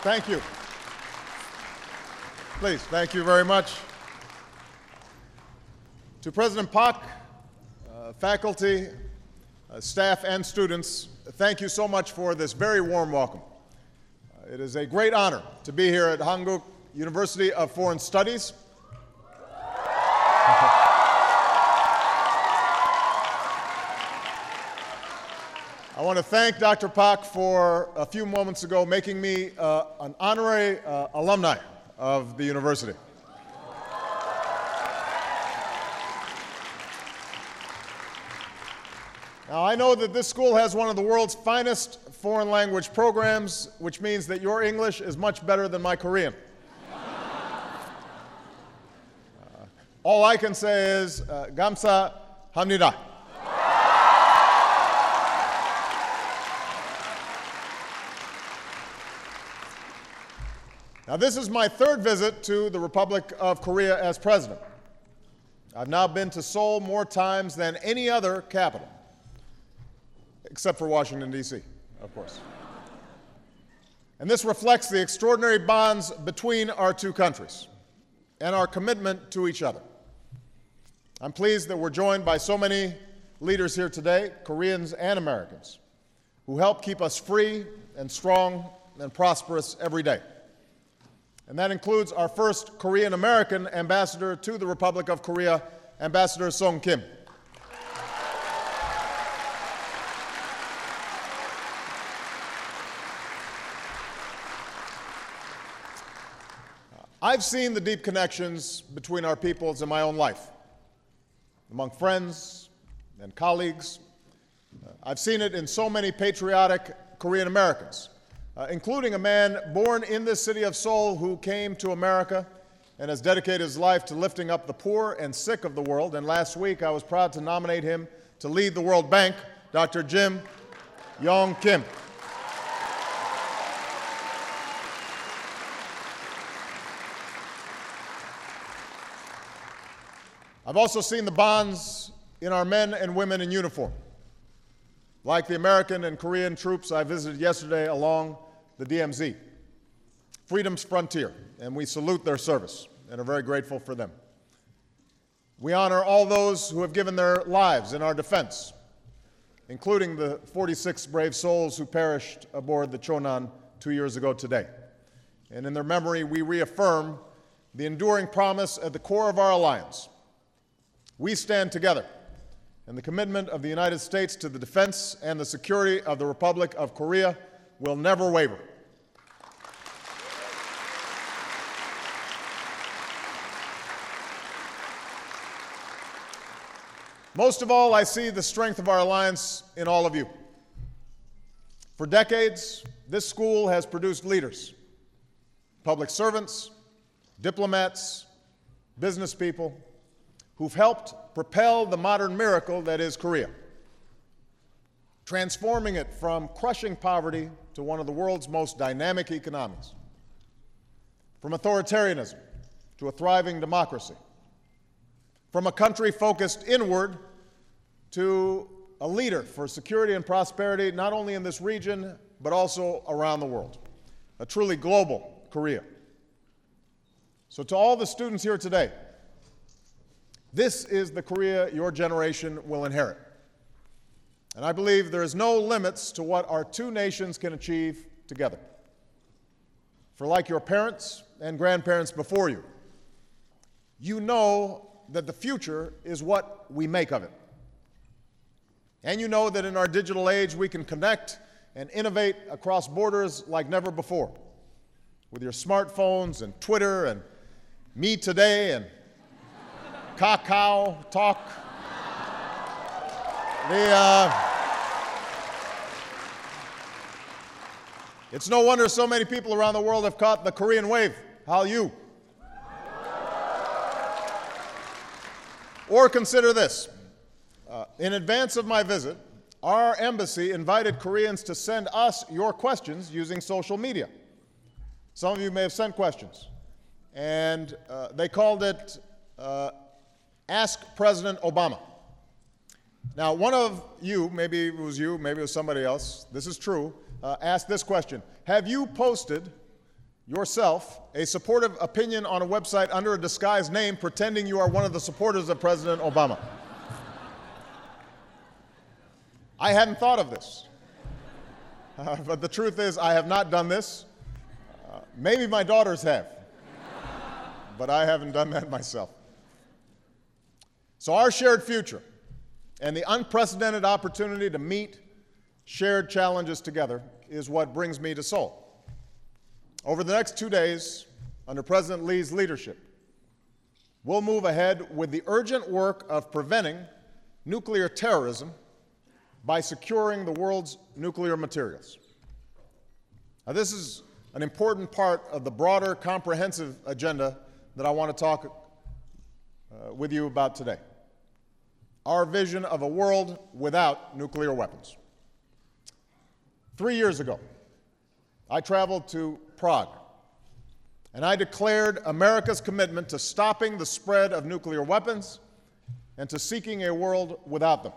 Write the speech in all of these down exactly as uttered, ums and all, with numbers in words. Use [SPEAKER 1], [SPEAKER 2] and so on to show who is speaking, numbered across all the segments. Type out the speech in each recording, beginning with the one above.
[SPEAKER 1] Thank you. Please, thank you very much. To President Pak, uh, faculty, uh, staff, and students, thank you so much for this very warm welcome. Uh, it is a great honor to be here at Hankuk University of Foreign Studies. I want to thank Doctor Pak for a few moments ago making me uh, an honorary uh, alumni of the university. Now, I know that this school has one of the world's finest foreign language programs, which means that your English is much better than my Korean. uh, all I can say is, uh, 감사합니다. Now, this is my third visit to the Republic of Korea as president. I've now been to Seoul more times than any other capital, except for Washington, D C, of course. And this reflects the extraordinary bonds between our two countries and our commitment to each other. I'm pleased that we're joined by so many leaders here today, Koreans and Americans, who help keep us free and strong and prosperous every day. And that includes our first Korean-American ambassador to the Republic of Korea, Ambassador Song Kim. I've seen the deep connections between our peoples in my own life, among friends and colleagues. I've seen it in so many patriotic Korean Americans, uh, including a man born in this city of Seoul who came to America and has dedicated his life to lifting up the poor and sick of the world. And last week, I was proud to nominate him to lead the World Bank, Doctor Jim Yong Kim. I've also seen the bonds in our men and women in uniform, like the American and Korean troops I visited yesterday along the D M Z, freedom's frontier, and we salute their service and are very grateful for them. We honor all those who have given their lives in our defense, including the forty-six brave souls who perished aboard the Chonan two years ago today. And in their memory, we reaffirm the enduring promise at the core of our alliance. We stand together, and the commitment of the United States to the defense and the security of the Republic of Korea will never waver. Most of all, I see the strength of our alliance in all of you. For decades, this school has produced leaders, public servants, diplomats, business people, who've helped propel the modern miracle that is Korea, transforming it from crushing poverty to one of the world's most dynamic economies, from authoritarianism to a thriving democracy, from a country focused inward to a leader for security and prosperity, not only in this region, but also around the world, a truly global Korea. So to all the students here today, this is the Korea your generation will inherit. And I believe there is no limits to what our two nations can achieve together. For like your parents and grandparents before you, you know that the future is what we make of it. And you know that in our digital age, we can connect and innovate across borders like never before, with your smartphones and Twitter and Me Today and Kakao Talk. The, uh, it's no wonder so many people around the world have caught the Korean wave. Hallyu. Or consider this. Uh, in advance of my visit, our embassy invited Koreans to send us your questions using social media. Some of you may have sent questions. And uh, they called it uh, Ask President Obama. Now, one of you, maybe it was you, maybe it was somebody else, this is true, uh, asked this question. Have you posted yourself a supportive opinion on a website under a disguised name, pretending you are one of the supporters of President Obama. I hadn't thought of this, uh, but the truth is I have not done this. Uh, maybe my daughters have, but I haven't done that myself. So our shared future and the unprecedented opportunity to meet shared challenges together is what brings me to Seoul. Over the next two days, under President Lee's leadership, we'll move ahead with the urgent work of preventing nuclear terrorism by securing the world's nuclear materials. Now, this is an important part of the broader, comprehensive agenda that I want to talk uh, with you about today. Our vision of a world without nuclear weapons. Three years ago, I traveled to Prague, and I declared America's commitment to stopping the spread of nuclear weapons and to seeking a world without them.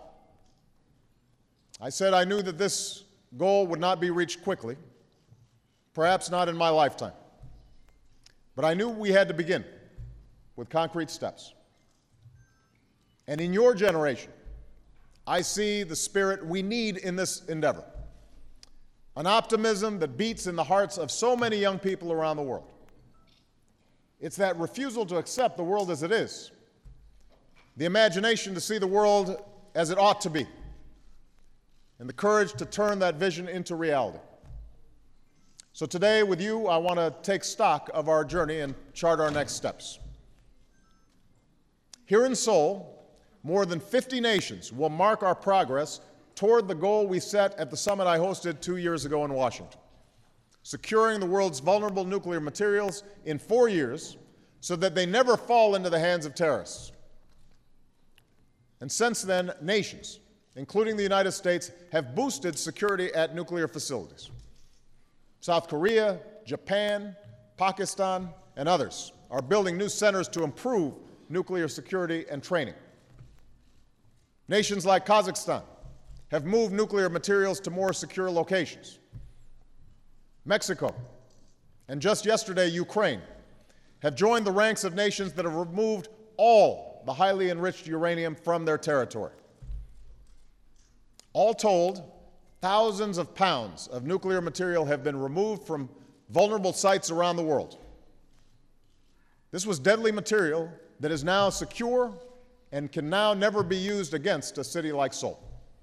[SPEAKER 1] I said I knew that this goal would not be reached quickly, perhaps not in my lifetime, but I knew we had to begin with concrete steps. And in your generation, I see the spirit we need in this endeavor. An optimism that beats in the hearts of so many young people around the world. It's that refusal to accept the world as it is, the imagination to see the world as it ought to be, and the courage to turn that vision into reality. So today, with you, I want to take stock of our journey and chart our next steps. Here in Seoul, more than fifty nations will mark our progress toward the goal we set at the summit I hosted two years ago in Washington, securing the world's vulnerable nuclear materials in four years so that they never fall into the hands of terrorists. And since then, nations, including the United States, have boosted security at nuclear facilities. South Korea, Japan, Pakistan, and others are building new centers to improve nuclear security and training. Nations like Kazakhstan have moved nuclear materials to more secure locations. Mexico, and just yesterday, Ukraine, have joined the ranks of nations that have removed all the highly enriched uranium from their territory. All told, thousands of pounds of nuclear material have been removed from vulnerable sites around the world. This was deadly material that is now secure and can now never be used against a city like Seoul.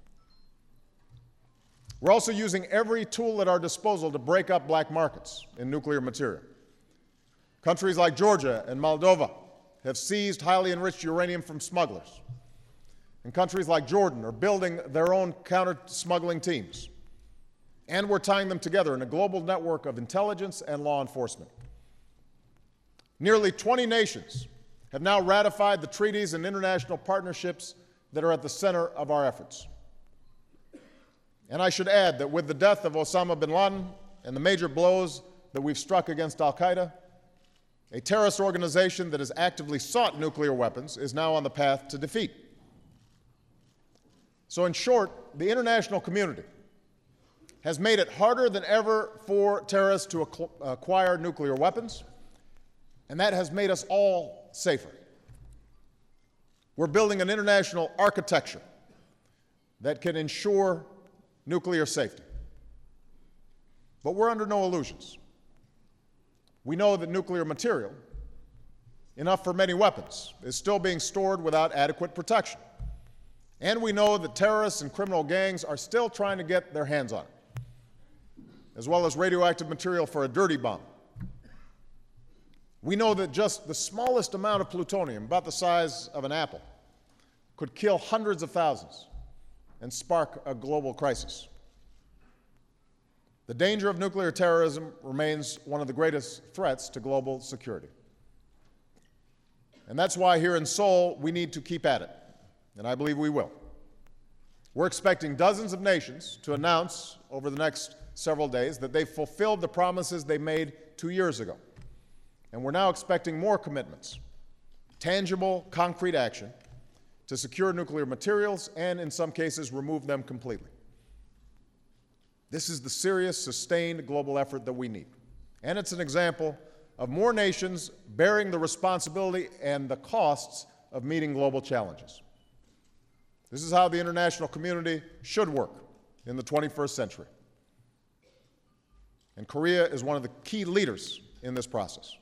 [SPEAKER 1] We're also using every tool at our disposal to break up black markets in nuclear material. Countries like Georgia and Moldova have seized highly enriched uranium from smugglers. And countries like Jordan are building their own counter-smuggling teams. And we're tying them together in a global network of intelligence and law enforcement. Nearly twenty nations have now ratified the treaties and international partnerships that are at the center of our efforts. And I should add that with the death of Osama bin Laden and the major blows that we've struck against al-Qaeda, a terrorist organization that has actively sought nuclear weapons is now on the path to defeat. So in short, the international community has made it harder than ever for terrorists to acquire nuclear weapons, and that has made us all safer. We're building an international architecture that can ensure nuclear safety. But we're under no illusions. We know that nuclear material, enough for many weapons, is still being stored without adequate protection. And we know that terrorists and criminal gangs are still trying to get their hands on it, as well as radioactive material for a dirty bomb. We know that just the smallest amount of plutonium, about the size of an apple, could kill hundreds of thousands and spark a global crisis. The danger of nuclear terrorism remains one of the greatest threats to global security. And that's why here in Seoul, we need to keep at it, and I believe we will. We're expecting dozens of nations to announce over the next several days that they've fulfilled the promises they made two years ago. And we're now expecting more commitments, tangible, concrete action to secure nuclear materials and, in some cases, remove them completely. This is the serious, sustained global effort that we need, And it's an example of more nations bearing the responsibility and the costs of meeting global challenges. This is how the international community should work in the twenty-first century. And Korea is one of the key leaders in this process.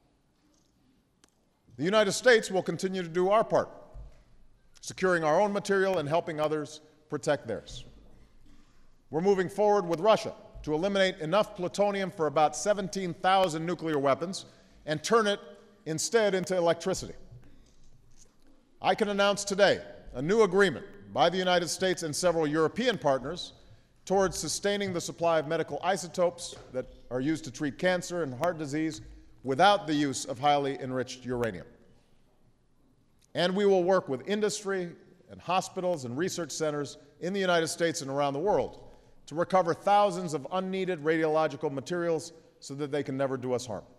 [SPEAKER 1] The United States will continue to do our part, securing our own material and helping others protect theirs. We're moving forward with Russia to eliminate enough plutonium for about seventeen thousand nuclear weapons and turn it instead into electricity. I can announce today a new agreement by the United States and several European partners towards sustaining the supply of medical isotopes that are used to treat cancer and heart disease without the use of highly enriched uranium. And we will work with industry and hospitals and research centers in the United States and around the world to recover thousands of unneeded radiological materials so that they can never do us harm.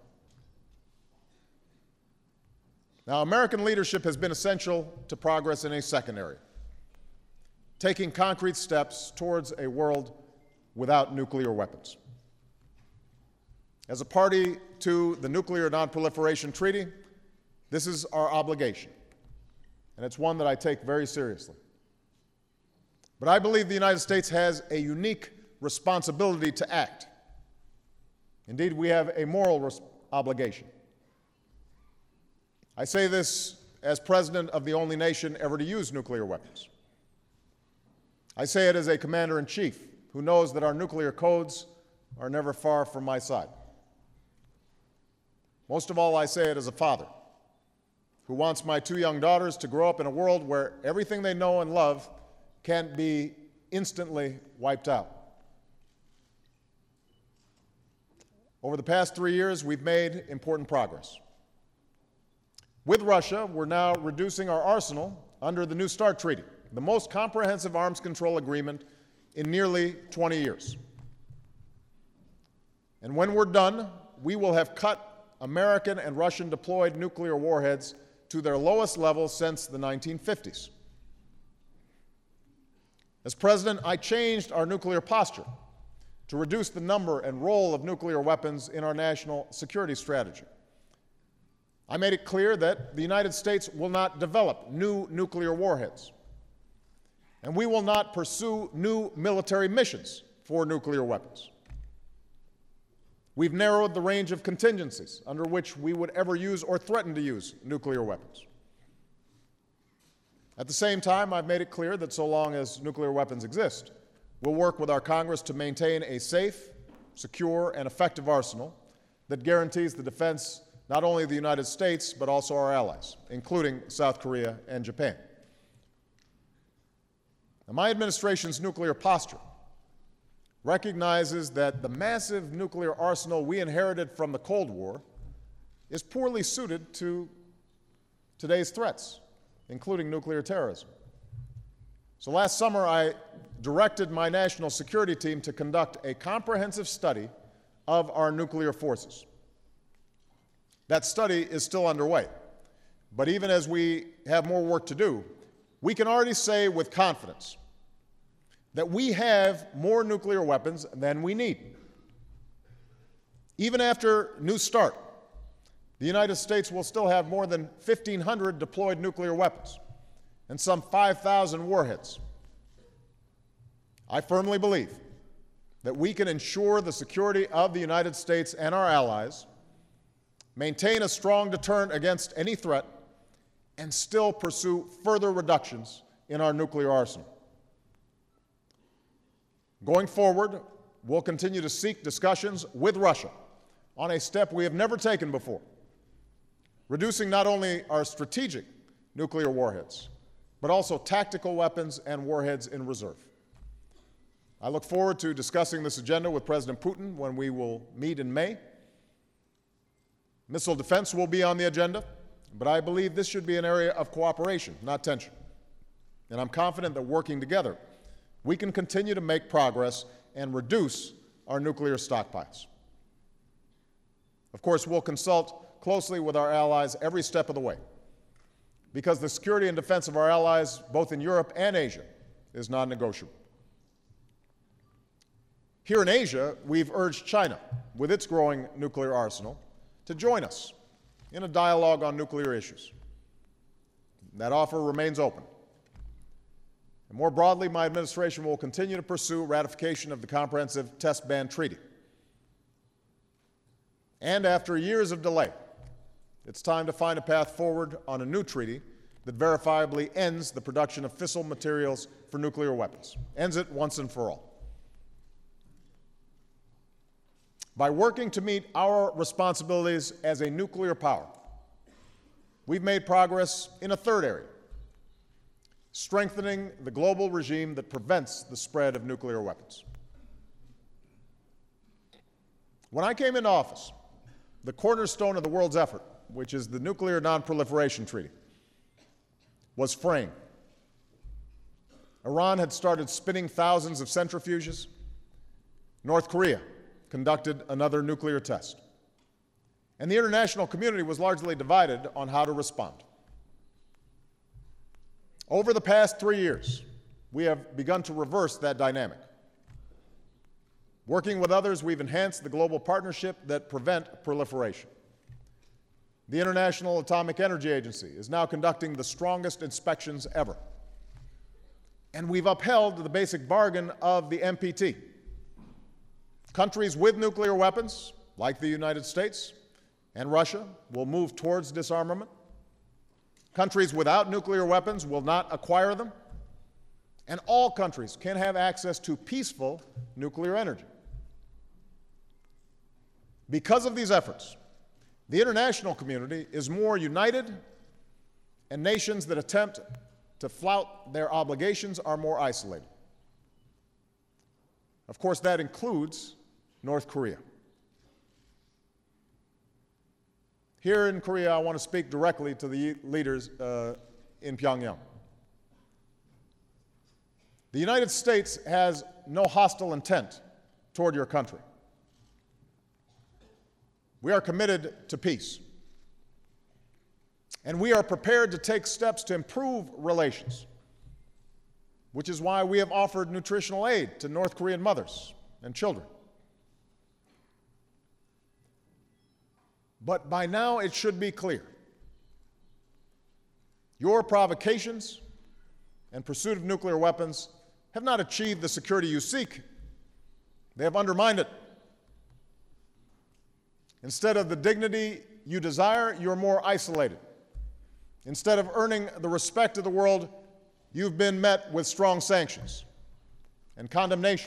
[SPEAKER 1] Now, American leadership has been essential to progress in a second area, taking concrete steps towards a world without nuclear weapons. As a party to the Nuclear Non-Proliferation Treaty, this is our obligation, and it's one that I take very seriously. But I believe the United States has a unique responsibility to act. Indeed, we have a moral res- obligation. I say this as president of the only nation ever to use nuclear weapons. I say it as a commander-in-chief who knows that our nuclear codes are never far from my side. Most of all, I say it as a father who wants my two young daughters to grow up in a world where everything they know and love can't be instantly wiped out. Over the past three years, we've made important progress. With Russia, we're now reducing our arsenal under the New START Treaty, the most comprehensive arms control agreement in nearly twenty years. And when we're done, we will have cut American and Russian deployed nuclear warheads to their lowest level since the nineteen fifties. As president, I changed our nuclear posture to reduce the number and role of nuclear weapons in our national security strategy. I made it clear that the United States will not develop new nuclear warheads, and we will not pursue new military missions for nuclear weapons. We've narrowed the range of contingencies under which we would ever use or threaten to use nuclear weapons. At the same time, I've made it clear that so long as nuclear weapons exist, we'll work with our Congress to maintain a safe, secure, and effective arsenal that guarantees the defense not only of the United States, but also our allies, including South Korea and Japan. Now, my administration's nuclear posture recognizes that the massive nuclear arsenal we inherited from the Cold War is poorly suited to today's threats, including nuclear terrorism. So last summer, I directed my national security team to conduct a comprehensive study of our nuclear forces. That study is still underway, but even as we have more work to do, we can already say with confidence that we have more nuclear weapons than we need. Even after New START, the United States will still have more than fifteen hundred deployed nuclear weapons and some five thousand warheads. I firmly believe that we can ensure the security of the United States and our allies, maintain a strong deterrent against any threat, and still pursue further reductions in our nuclear arsenal. Going forward, we'll continue to seek discussions with Russia on a step we have never taken before, reducing not only our strategic nuclear warheads, but also tactical weapons and warheads in reserve. I look forward to discussing this agenda with President Putin when we will meet in May. Missile defense will be on the agenda, but I believe this should be an area of cooperation, not tension. And I'm confident that working together, we can continue to make progress and reduce our nuclear stockpiles. Of course, we'll consult closely with our allies every step of the way, because the security and defense of our allies, both in Europe and Asia, is non-negotiable. Here in Asia, we've urged China, with its growing nuclear arsenal, to join us in a dialogue on nuclear issues. That offer remains open. And more broadly, my administration will continue to pursue ratification of the Comprehensive Test Ban Treaty. And after years of delay, it's time to find a path forward on a new treaty that verifiably ends the production of fissile materials for nuclear weapons, ends it once and for all. By working to meet our responsibilities as a nuclear power, we've made progress in a third area: strengthening the global regime that prevents the spread of nuclear weapons. When I came into office, the cornerstone of the world's effort, which is the Nuclear Non-Proliferation Treaty, was framed. Iran had started spinning thousands of centrifuges. North Korea conducted another nuclear test. And the international community was largely divided on how to respond. Over the past three years, we have begun to reverse that dynamic. Working with others, we've enhanced the global partnership that prevent proliferation. The International Atomic Energy Agency is now conducting the strongest inspections ever. And we've upheld the basic bargain of the N P T. Countries with nuclear weapons, like the United States and Russia, will move towards disarmament. Countries without nuclear weapons will not acquire them. And all countries can have access to peaceful nuclear energy. Because of these efforts, the international community is more united, and nations that attempt to flout their obligations are more isolated. Of course, that includes North Korea. Here in Korea, I want to speak directly to the leaders uh, in Pyongyang. The United States has no hostile intent toward your country. We are committed to peace. And we are prepared to take steps to improve relations, which is why we have offered nutritional aid to North Korean mothers and children. But by now, it should be clear. Your provocations and pursuit of nuclear weapons have not achieved the security you seek. They have undermined it. Instead of the dignity you desire, you're more isolated. Instead of earning the respect of the world, you've been met with strong sanctions and condemnation.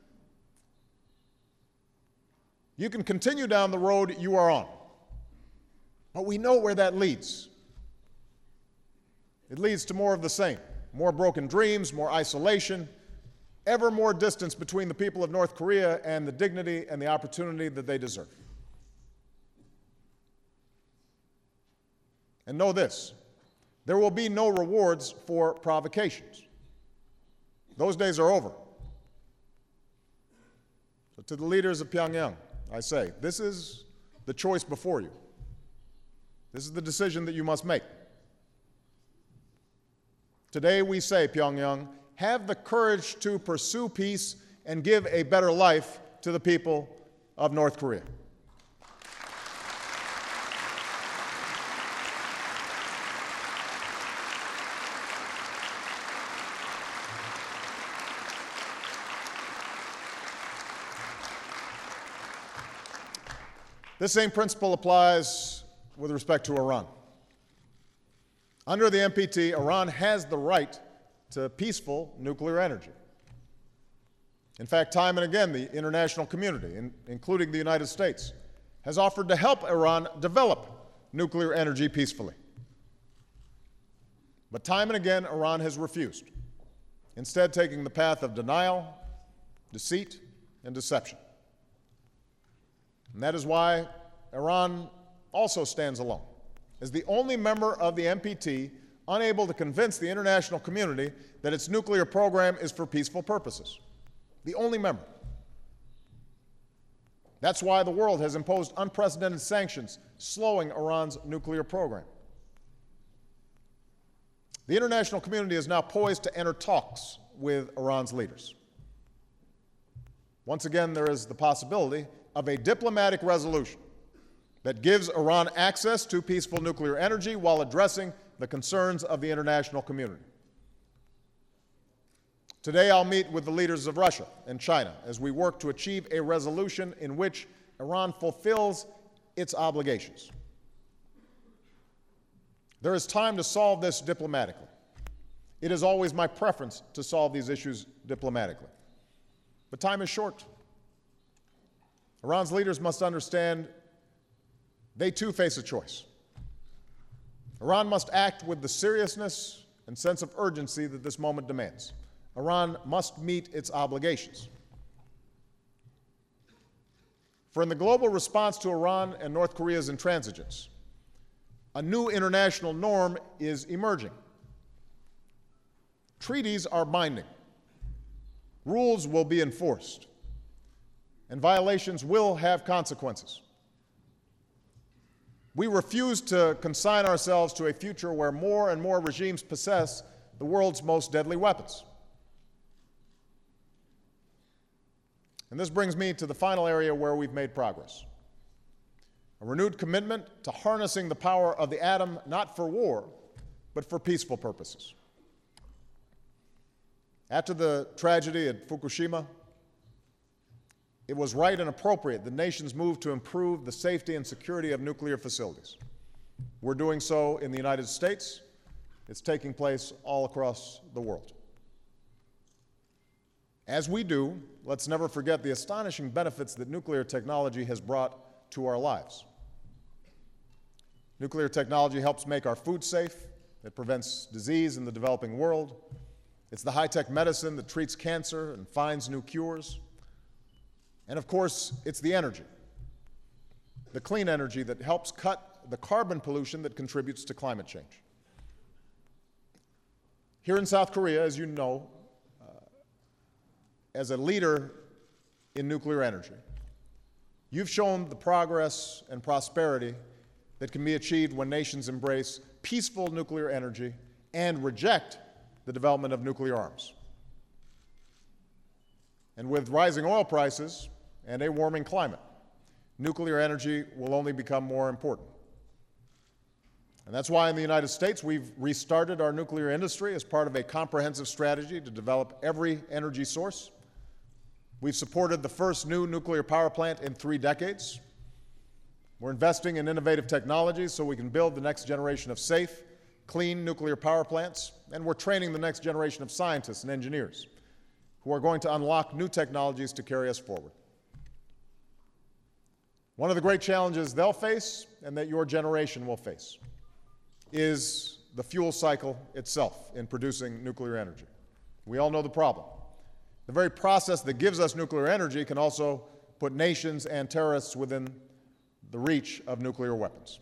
[SPEAKER 1] You can continue down the road you are on, but we know where that leads. It leads to more of the same, more broken dreams, more isolation, ever more distance between the people of North Korea and the dignity and the opportunity that they deserve. And know this, there will be no rewards for provocations. Those days are over. So to the leaders of Pyongyang, I say, this is the choice before you. This is the decision that you must make. Today we say, Pyongyang, have the courage to pursue peace and give a better life to the people of North Korea. This same principle applies with respect to Iran. Under the N P T, Iran has the right to peaceful nuclear energy. In fact, time and again, the international community, in, including the United States, has offered to help Iran develop nuclear energy peacefully. But time and again, Iran has refused, instead taking the path of denial, deceit, and deception. And that is why Iran also stands alone, as the only member of the N P T unable to convince the international community that its nuclear program is for peaceful purposes. The only member. That's why the world has imposed unprecedented sanctions, slowing Iran's nuclear program. The international community is now poised to enter talks with Iran's leaders. once again, there is the possibility of a diplomatic resolution that gives Iran access to peaceful nuclear energy while addressing the concerns of the international community. Today, I'll meet with the leaders of Russia and China as we work to achieve a resolution in which Iran fulfills its obligations. There is time to solve this diplomatically. It is always my preference to solve these issues diplomatically. But time is short. Iran's leaders must understand they too face a choice. Iran must act with the seriousness and sense of urgency that this moment demands. Iran must meet its obligations. For in the global response to Iran and North Korea's intransigence, a new international norm is emerging. Treaties are binding. Rules will be enforced. And violations will have consequences. We refuse to consign ourselves to a future where more and more regimes possess the world's most deadly weapons. And this brings me to the final area where we've made progress. A renewed commitment to harnessing the power of the atom, not for war, but for peaceful purposes. After the tragedy at Fukushima, it was right and appropriate that nations moved to improve the safety and security of nuclear facilities. We're doing so in the United States. It's taking place all across the world. As we do, let's never forget the astonishing benefits that nuclear technology has brought to our lives. Nuclear technology helps make our food safe. It prevents disease in the developing world. It's the high-tech medicine that treats cancer and finds new cures. And of course, it's the energy, the clean energy that helps cut the carbon pollution that contributes to climate change. Here in South Korea, as you know, uh, as a leader in nuclear energy, you've shown the progress and prosperity that can be achieved when nations embrace peaceful nuclear energy and reject the development of nuclear arms. And with rising oil prices and a warming climate, nuclear energy will only become more important. And that's why in the United States we've restarted our nuclear industry as part of a comprehensive strategy to develop every energy source. We've supported the first new nuclear power plant in three decades. We're investing in innovative technologies so we can build the next generation of safe, clean nuclear power plants, and we're training the next generation of scientists and engineers who are going to unlock new technologies to carry us forward. One of the great challenges they'll face, and that your generation will face, is the fuel cycle itself in producing nuclear energy. We all know the problem. The very process that gives us nuclear energy can also put nations and terrorists within the reach of nuclear weapons.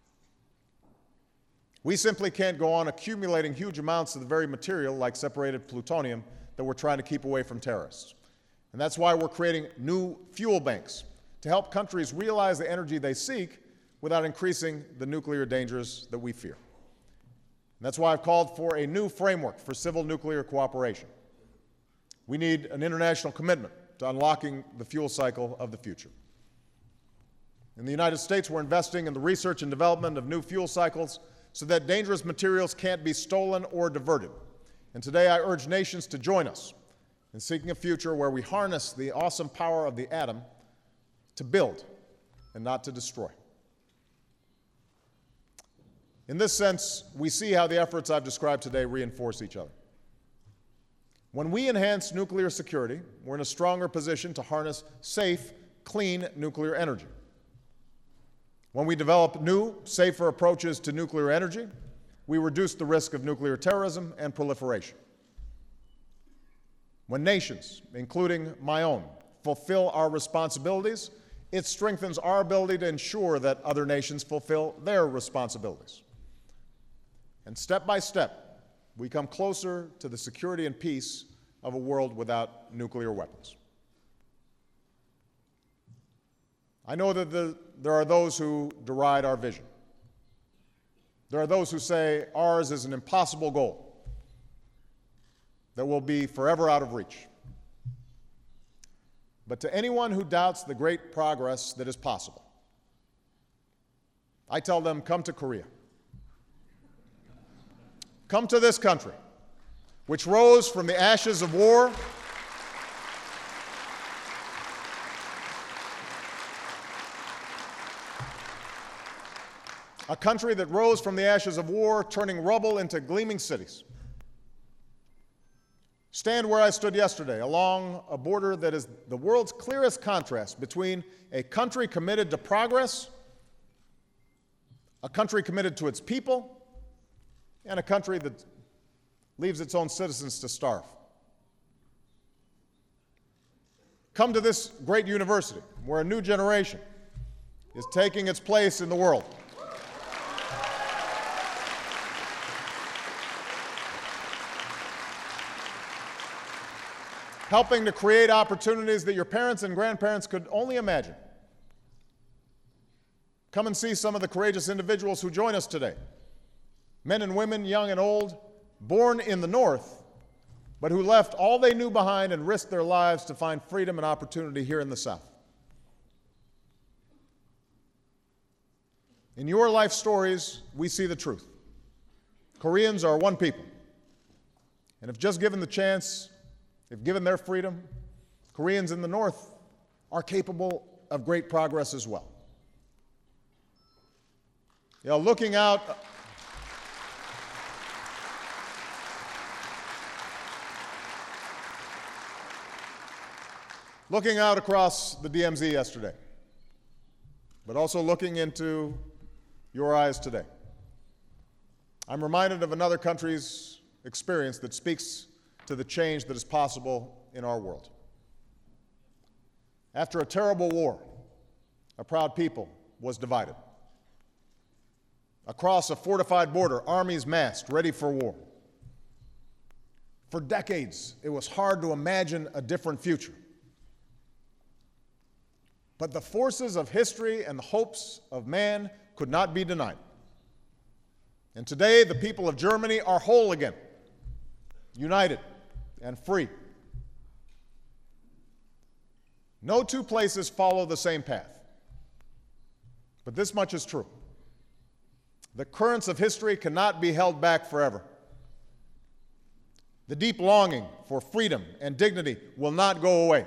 [SPEAKER 1] We simply can't go on accumulating huge amounts of the very material, like separated plutonium, that we're trying to keep away from terrorists. And that's why we're creating new fuel banks to help countries realize the energy they seek without increasing the nuclear dangers that we fear. And that's why I've called for a new framework for civil nuclear cooperation. We need an international commitment to unlocking the fuel cycle of the future. In the United States, we're investing in the research and development of new fuel cycles so that dangerous materials can't be stolen or diverted. And today I urge nations to join us in seeking a future where we harness the awesome power of the atom to build and not to destroy. In this sense, we see how the efforts I've described today reinforce each other. When we enhance nuclear security, we're in a stronger position to harness safe, clean nuclear energy. When we develop new, safer approaches to nuclear energy, we reduce the risk of nuclear terrorism and proliferation. When nations, including my own, fulfill our responsibilities, it strengthens our ability to ensure that other nations fulfill their responsibilities. And step by step, we come closer to the security and peace of a world without nuclear weapons. I know that the, there are those who deride our vision. There are those who say ours is an impossible goal that will be forever out of reach. But to anyone who doubts the great progress that is possible, I tell them, come to Korea. Come to this country, which rose from the ashes of war, a country that rose from the ashes of war, turning rubble into gleaming cities. Stand where I stood yesterday, along a border that is the world's clearest contrast between a country committed to progress, a country committed to its people, and a country that leaves its own citizens to starve. Come to this great university where a new generation is taking its place in the world. Helping to create opportunities that your parents and grandparents could only imagine. Come and see some of the courageous individuals who join us today. Men and women, young and old, born in the North, but who left all they knew behind and risked their lives to find freedom and opportunity here in the South. In your life stories, we see the truth. Koreans are one people, and if just given the chance, if given their freedom, Koreans in the North are capable of great progress as well. You know, looking out, looking out across the D M Z yesterday, but also looking into your eyes today, I'm reminded of another country's experience that speaks to the change that is possible in our world. After a terrible war, a proud people was divided. Across a fortified border, armies massed, ready for war. For decades, it was hard to imagine a different future. But the forces of history and the hopes of man could not be denied. And today, the people of Germany are whole again, united and free. No two places follow the same path. But this much is true. The currents of history cannot be held back forever. The deep longing for freedom and dignity will not go away.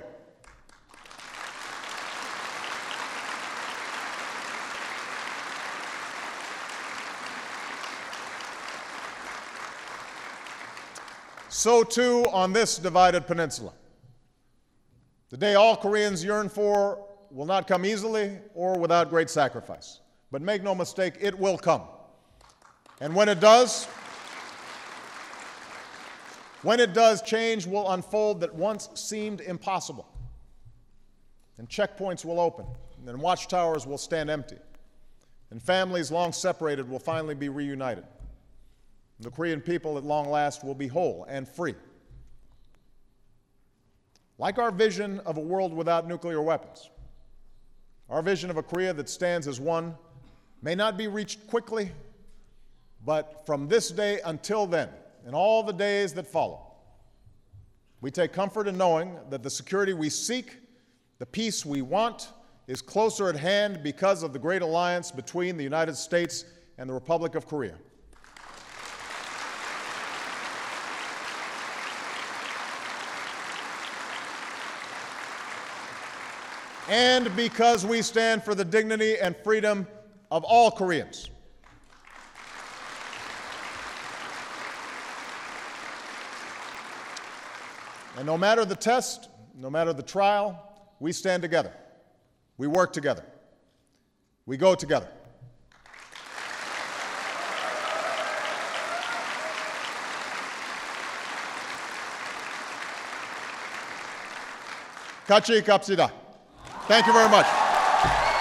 [SPEAKER 1] So too on this divided peninsula. The day all Koreans yearn for will not come easily or without great sacrifice. But make no mistake, it will come. And when it does, when it does, change will unfold that once seemed impossible. And checkpoints will open, and watchtowers will stand empty, and families long separated will finally be reunited. The Korean people at long last will be whole and free. Like our vision of a world without nuclear weapons, our vision of a Korea that stands as one may not be reached quickly, but from this day until then, and all the days that follow, we take comfort in knowing that the security we seek, the peace we want, is closer at hand because of the great alliance between the United States and the Republic of Korea. And because we stand for the dignity and freedom of all Koreans. And no matter the test, no matter the trial, we stand together. We work together. We go together. 같이 갑시다. Thank you very much.